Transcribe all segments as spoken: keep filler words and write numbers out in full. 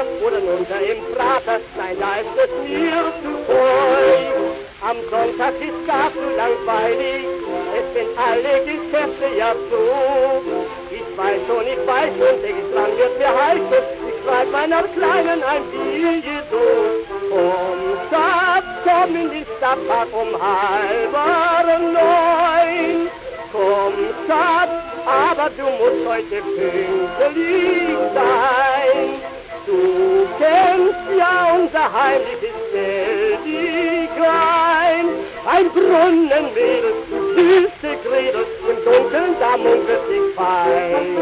Theater oder runter im Prater, nein, da ist es mir zu voll. Am Sonntag ist gar zu langweilig, es sind alle Geschäfte ja zu. Ich weiß schon, ich weiß schon, extra wird mir heißen, ich schreib meiner Kleinen ein Billet. Komm, Schatz, komm in den Stadtpark um halb neun. Komm, Schatz, aber du musst heute pünktlich sein. Du kennst ja unser heimliches Stelldichein. Ein Brunnenmädel, du süße Gretel, im Dunkeln da munkelt sich fein.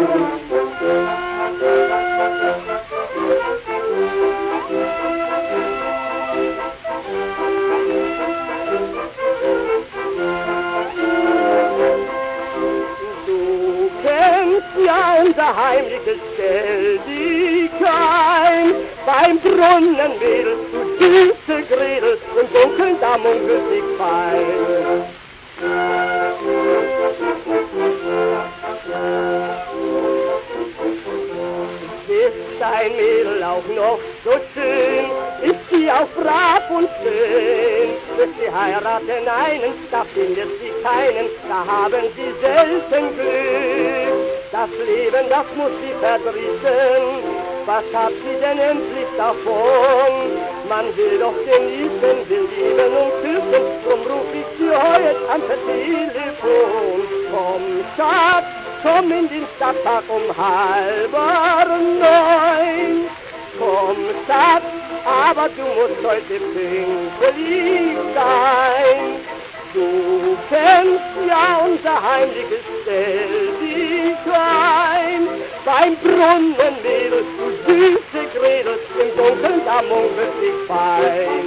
Ja, unser heimliches Stelldichein. Beim Brunnenmädel, du süße Gretel, im Dunkeln da munkelt sich fein. Ist dein Mädel auch noch so schön, ist sie auch brav und schön. Wird sie heiraten einen, da findet sie keinen, da haben sie selten Glück. Das Leben, das muss sie verdrießen, was hat sie denn endlich davon? Man will doch genießen, will lieben und küssen, drum ruf ich sie heute am Telefon. Komm, Schatz, komm in den Stadtpark um halb neun. Komm, Schatz, aber du musst heute pünktlich sein. Du kennst ja unser heimliches Stelldichein. Beim Brunnenmädel, du süße Gretel, im Dunkeln da munkelt sich fein.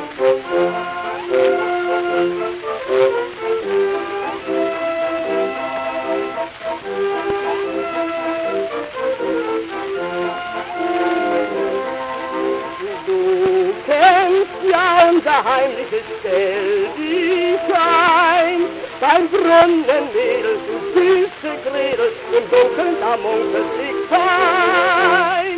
Du kennst ja unser heimliches Stelldichein. Beim Brunnenmädel, du süße Gretel, im Dunkeln da munkelt sich fein.